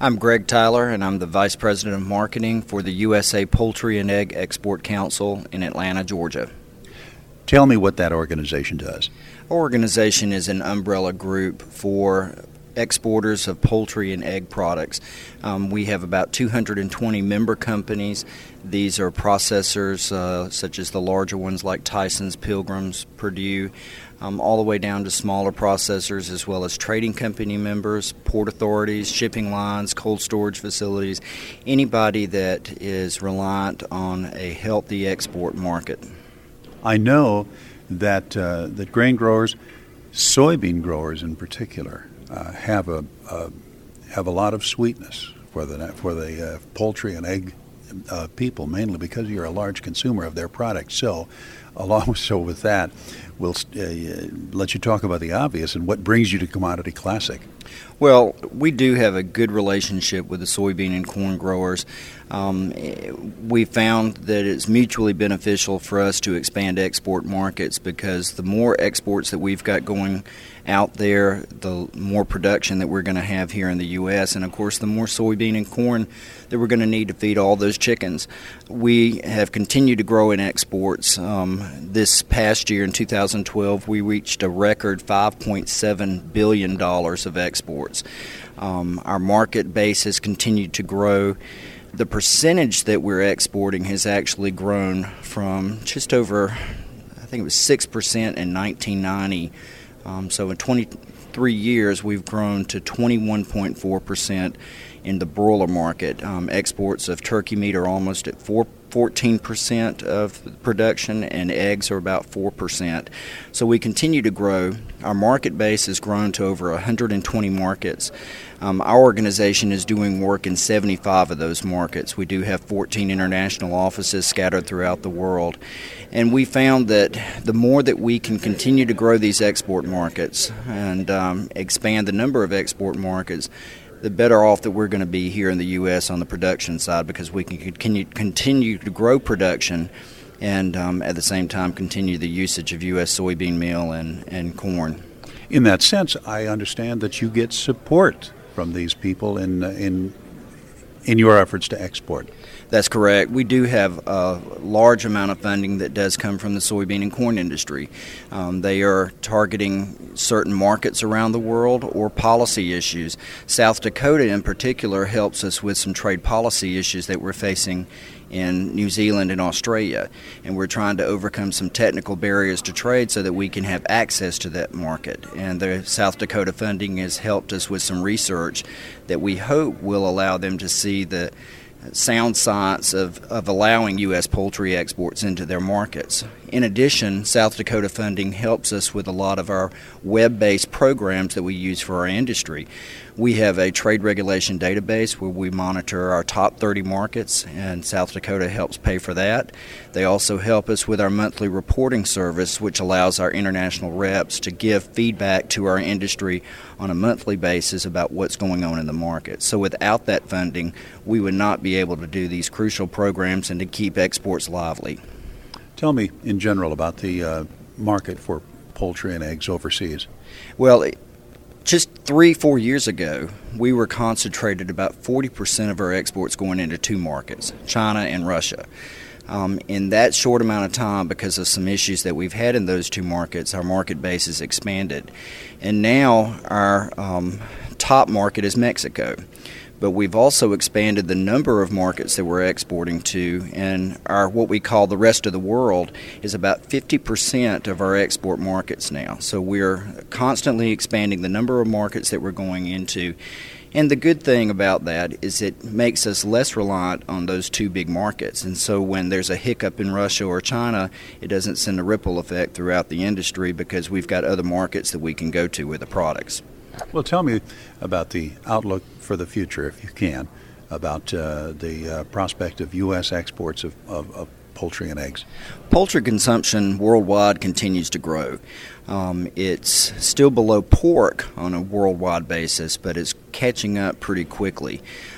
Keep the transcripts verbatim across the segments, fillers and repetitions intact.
I'm Greg Tyler, and I'm the Vice President of Marketing for the U S A Poultry and Egg Export Council in Atlanta, Georgia. Tell me what that organization does. Our organization is an umbrella group for exporters of poultry and egg products. Um, we have about two hundred twenty member companies. These are processors uh, such as the larger ones like Tyson's, Pilgrim's, Purdue, um, all the way down to smaller processors, as well as trading company members, port authorities, shipping lines, cold storage facilities, anybody that is reliant on a healthy export market. I know that uh, that grain growers, soybean growers in particular, uh, have a uh, have a lot of sweetness for the for the uh, poultry and egg uh, people, mainly because you're a large consumer of their product. So, along so with that, we'll uh, let you talk about the obvious and what brings you to Commodity Classic. Well, we do have a good relationship with the soybean and corn growers. Um, we found that it's mutually beneficial for us to expand export markets because the more exports that we've got going out there, the more production that we're going to have here in the U S, and of course the more soybean and corn that we're going to need to feed all those chickens. We have continued to grow in exports. Um, this past year in two thousand twelve, we reached a record five point seven billion dollars of exports. Um, our market base has continued to grow. The percentage that we're exporting has actually grown from just over, I think it was six percent in nineteen ninety. Um, so in twenty-three years, we've grown to twenty-one point four percent in the broiler market. Um, exports of turkey meat are almost at four, fourteen percent of production, and eggs are about four percent. So we continue to grow. Our market base has grown to over one hundred twenty markets. Um, our organization is doing work in seventy-five of those markets. We do have fourteen international offices scattered throughout the world. And we found that the more that we can continue to grow these export markets and um, expand the number of export markets, the better off that we're going to be here in the U S on the production side, because we can continue, continue to grow production and um, at the same time continue the usage of U S soybean meal and, and corn. In that sense, I understand that you get support from these people in in in your efforts to export. That's correct. We do have a large amount of funding that does come from the soybean and corn industry. Um, they are targeting certain markets around the world or policy issues. South Dakota in particular helps us with some trade policy issues that we're facing in New Zealand and Australia, and we're trying to overcome some technical barriers to trade so that we can have access to that market. And the South Dakota funding has helped us with some research that we hope will allow them to see the sound science of, of allowing U S poultry exports into their markets. In addition, South Dakota funding helps us with a lot of our web-based programs that we use for our industry. We have a trade regulation database where we monitor our top thirty markets, and South Dakota helps pay for that. They also help us with our monthly reporting service, which allows our international reps to give feedback to our industry on a monthly basis about what's going on in the market. So without that funding, we would not be able to do these crucial programs and to keep exports lively. Tell me in general about the uh, market for poultry and eggs overseas. Well, just three, four years ago, we were concentrated about forty percent of our exports going into two markets, China and Russia. Um, in that short amount of time, because of some issues that we've had in those two markets, our market base has expanded. And now our um, top market is Mexico. But we've also expanded the number of markets that we're exporting to, and our what we call the rest of the world is about fifty percent of our export markets now. So we're constantly expanding the number of markets that we're going into. And the good thing about that is it makes us less reliant on those two big markets. And so when there's a hiccup in Russia or China, it doesn't send a ripple effect throughout the industry because we've got other markets that we can go to with the products. Well, tell me about the outlook for the future, if you can, about uh, the uh, prospect of U S exports of, of, of poultry and eggs. Poultry consumption worldwide continues to grow. Um, it's still below pork on a worldwide basis, but it's catching up pretty quickly.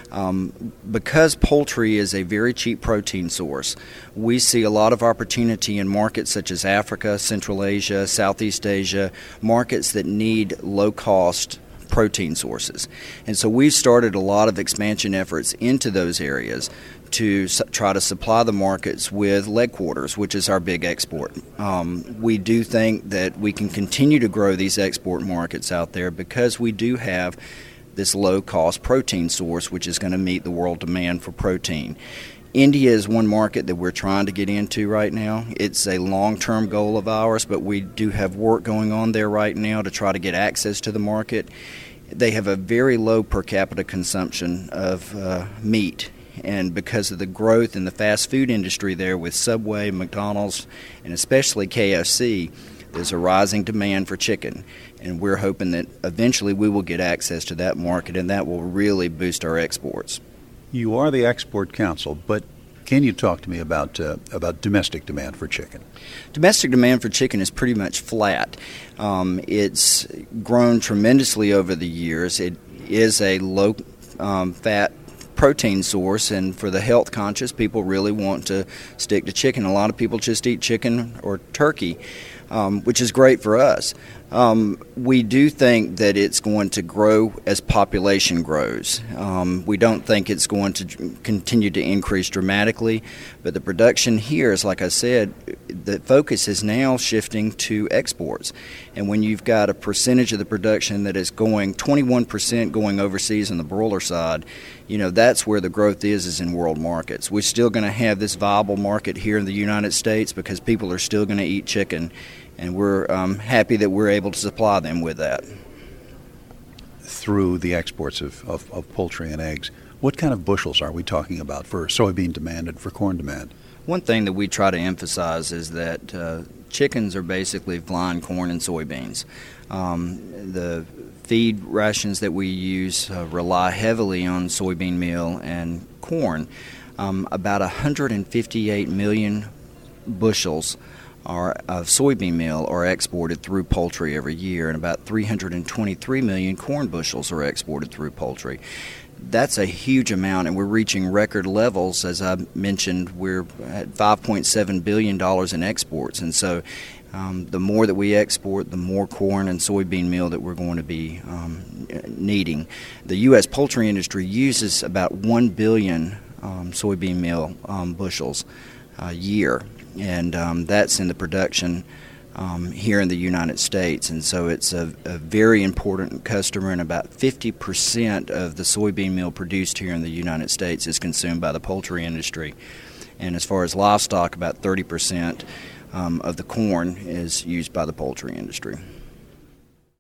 Um, because poultry is a very cheap protein source, we see a lot of opportunity in markets such as Africa, Central Asia, Southeast Asia, markets that need low-cost protein sources. And so we've started a lot of expansion efforts into those areas to su- try to supply the markets with leg quarters, which is our big export. Um, we do think that we can continue to grow these export markets out there because we do have this low-cost protein source, which is going to meet the world demand for protein. India is one market that we're trying to get into right now. It's a long-term goal of ours, but we do have work going on there right now to try to get access to the market. They have a very low per capita consumption of uh, meat, and because of the growth in the fast food industry there with Subway, McDonald's, and especially K F C, there's a rising demand for chicken, and we're hoping that eventually we will get access to that market, and that will really boost our exports. You are the Export Council, but can you talk to me about uh, about domestic demand for chicken? Domestic demand for chicken is pretty much flat. Um, it's grown tremendously over the years. It is a low um, fat protein source, and for the health conscious, people really want to stick to chicken. A lot of people just eat chicken or turkey, um, which is great for us. Um, we do think that it's going to grow as population grows. Um, we don't think it's going to continue to increase dramatically, but the production here is, like I said, the focus is now shifting to exports. And when you've got a percentage of the production that is going, twenty-one percent going overseas on the broiler side, you know, that's where the growth is, is in world markets. We're still going to have this viable market here in the United States because people are still going to eat chicken, and we're um, happy that we're able to supply them with that. Through the exports of, of, of poultry and eggs, what kind of bushels are we talking about for soybean demand and for corn demand? One thing that we try to emphasize is that uh, chickens are basically flying corn and soybeans. Um, the feed rations that we use uh, rely heavily on soybean meal and corn. Um, about one hundred fifty-eight million bushels are, of soybean meal are exported through poultry every year, and about three hundred twenty-three million corn bushels are exported through poultry. That's a huge amount, and we're reaching record levels. As I mentioned, we're at five point seven billion dollars in exports, and so um, the more that we export, the more corn and soybean meal that we're going to be um, needing. The U S poultry industry uses about one billion um, soybean meal um, bushels a year, and um, that's in the production Um, here in the United States, and so it's a, a very important customer, and about fifty percent of the soybean meal produced here in the United States is consumed by the poultry industry. And as far as livestock, about thirty percent um, of the corn is used by the poultry industry.